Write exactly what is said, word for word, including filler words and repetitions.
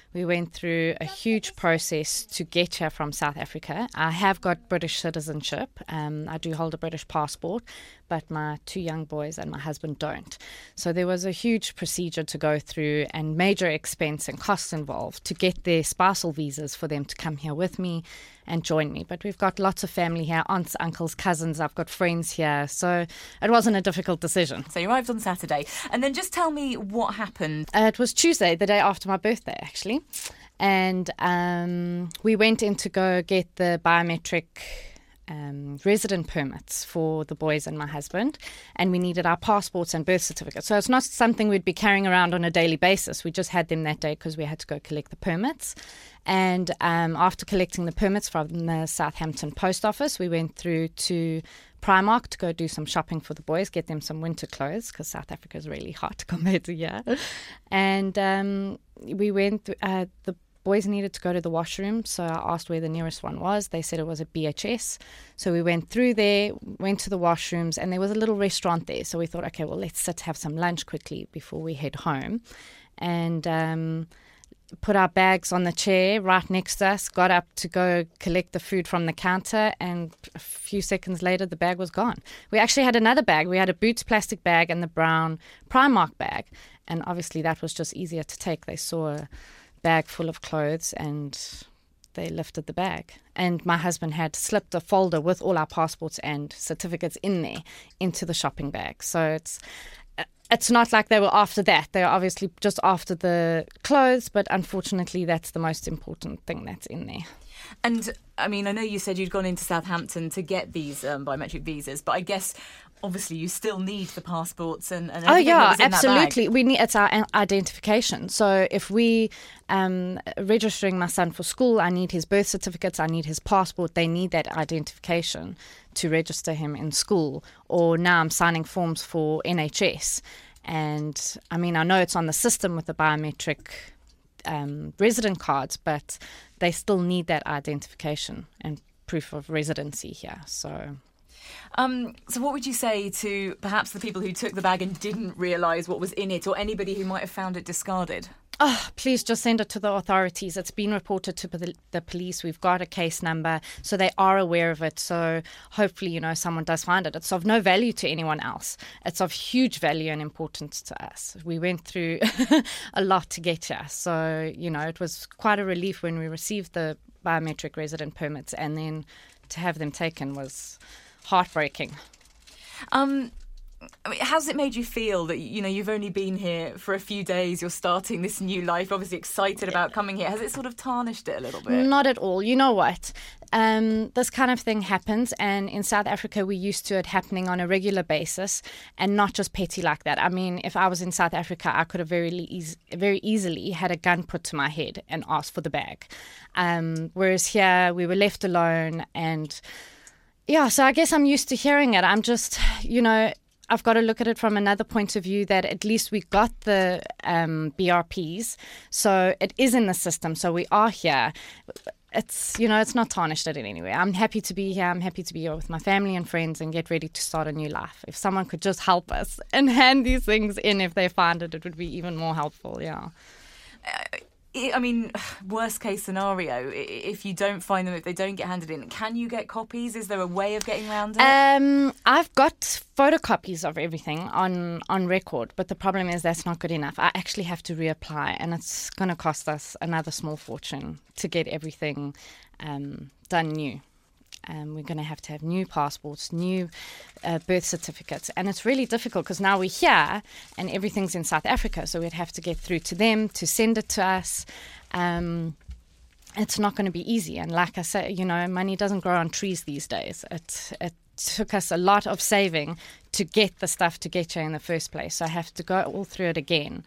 We went through a huge process to get here from South Africa. I have got British citizenship. Um, I do hold a British passport, but my two young boys and my husband don't. So there was a huge procedure to go through and major expense and costs involved to get their spousal visas for them to come here with me and join me. But we've got lots of family here, aunts, uncles, cousins. I've got friends here. So it wasn't a difficult decision. So you arrived on Saturday. And then just tell me what happened. Uh, it was Tuesday, the day after my birthday, actually. And um, we went in to go get the biometric um, resident permits for the boys and my husband. And we needed our passports and birth certificates. So it's not something we'd be carrying around on a daily basis. We just had them that day because we had to go collect the permits. And um, after collecting the permits from the Southampton post office, we went through to Primark to go do some shopping for the boys, get them some winter clothes because South Africa is really hot compared to here. And um, we went, th- uh, the boys needed to go to the washroom, so I asked where the nearest one was. They said it was at B H S. So we went through there, went to the washrooms, and there was a little restaurant there. So we thought, okay, well, let's sit have some lunch quickly before we head home. And um, put our bags on the chair right next to us, got up to go collect the food from the counter, and a few seconds later the bag was gone. We actually had another bag. We had a Boots plastic bag and the brown Primark bag, and obviously that was just easier to take. They saw a bag full of clothes and they lifted the bag. And my husband had slipped a folder with all our passports and certificates in there into the shopping bag. So it's It's not like they were after that. They were obviously just after the clothes, but unfortunately that's the most important thing that's in there. And, I mean, I know you said you'd gone into Southampton to get these um, biometric visas, but I guess, obviously, you still need the passports and, and everything. Oh, yeah, that was in absolutely. That bag. We need, it's our identification. So if we um registering my son for school, I need his birth certificates, I need his passport. They need that identification to register him in school. Or now I'm signing forms for N H S. And, I mean, I know it's on the system with the biometric um, resident cards, but they still need that identification and proof of residency here. So... Um, so what would you say to perhaps the people who took the bag and didn't realise what was in it, or anybody who might have found it discarded? Oh, please just send it to the authorities. It's been reported to the, the police. We've got a case number, so they are aware of it. So hopefully, you know, someone does find it. It's of no value to anyone else. It's of huge value and importance to us. We went through a lot to get here. So, you know, it was quite a relief when we received the biometric resident permits, and then to have them taken was heartbreaking. Um, I mean, how's it made you feel that, you know, you've only been here for a few days, you're starting this new life, obviously excited about coming here? Has it sort of tarnished it a little bit? Not at all. You know what? Um, this kind of thing happens, and in South Africa we're used to it happening on a regular basis and not just petty like that. I mean, if I was in South Africa, I could have very, eas- very easily had a gun put to my head and asked for the bag. Um, whereas here we were left alone, and yeah, so I guess I'm used to hearing it. I'm just, you know, I've got to look at it from another point of view, that at least we got the um, B R Ps. So it is in the system. So we are here. It's, you know, it's not tarnished it in any way. I'm happy to be here. I'm happy to be here with my family and friends and get ready to start a new life. If someone could just help us and hand these things in if they find it, it would be even more helpful, yeah. Uh, I mean, worst case scenario, if you don't find them, if they don't get handed in, can you get copies? Is there a way of getting around it? Um, I've got photocopies of everything on, on record, but the problem is that's not good enough. I actually have to reapply, and it's going to cost us another small fortune to get everything um, done new. Um, we're going to have to have new passports, new uh, birth certificates. And it's really difficult because now we're here and everything's in South Africa. So we'd have to get through to them to send it to us. Um, it's not going to be easy. And like I said, you know, money doesn't grow on trees these days. It, it took us a lot of saving to get the stuff to get here in the first place. So I have to go all through it again.